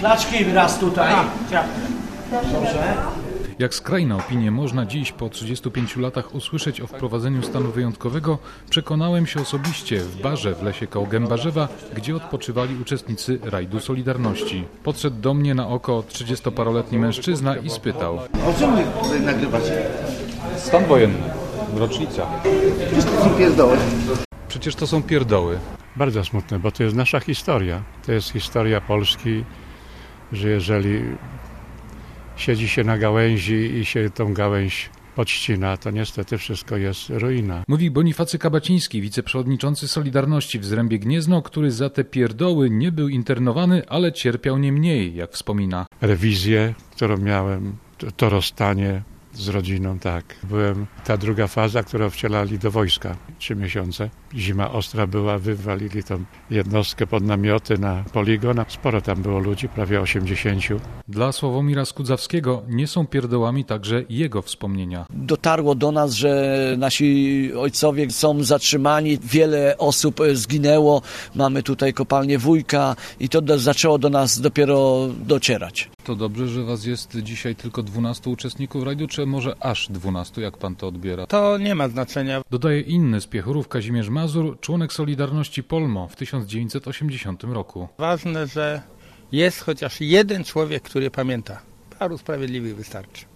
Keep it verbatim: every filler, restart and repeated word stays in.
Flaczki raz tutaj. Dobrze. Jak skrajne opinie można dziś po trzydziestu pięciu latach usłyszeć o wprowadzeniu stanu wyjątkowego, przekonałem się osobiście w barze w lesie koło Gębarzewa, gdzie odpoczywali uczestnicy rajdu Solidarności. Podszedł do mnie na oko trzydziestoparoletni mężczyzna i spytał: O czym wy tutaj nagrywacie? Stan wojenny, rocznica. Przecież to są pierdoły. Przecież to są pierdoły. Bardzo smutne, bo to jest nasza historia. To jest historia Polski, że jeżeli siedzi się na gałęzi i się tą gałęź podcina, to niestety wszystko jest ruina. Mówi Bonifacy Kabaciński, wiceprzewodniczący Solidarności w Zrębie Gniezno, który za te pierdoły nie był internowany, ale cierpiał nie mniej, jak wspomina. Rewizję, którą miałem, to, to rozstanie z rodziną, tak. Byłem, ta druga faza, którą wcielali do wojska, trzy miesiące. Zima ostra była, wywalili tą jednostkę pod namioty na poligon. Sporo tam było ludzi, prawie osiemdziesięciu. Dla Sławomira Skudzawskiego nie są pierdołami także jego wspomnienia. Dotarło do nas, że nasi ojcowie są zatrzymani, wiele osób zginęło. Mamy tutaj kopalnię Wujka i to do, zaczęło do nas dopiero docierać. To dobrze, że was jest dzisiaj tylko dwunastu uczestników rajdu, czy może aż dwunastu, jak pan to odbiera? To nie ma znaczenia. Dodaje inny z Piechurów, Kazimierz Mazur, członek Solidarności Polmo w tysiąc dziewięćset osiemdziesiątym roku. Ważne, że jest chociaż jeden człowiek, który pamięta. Paru Sprawiedliwych wystarczy.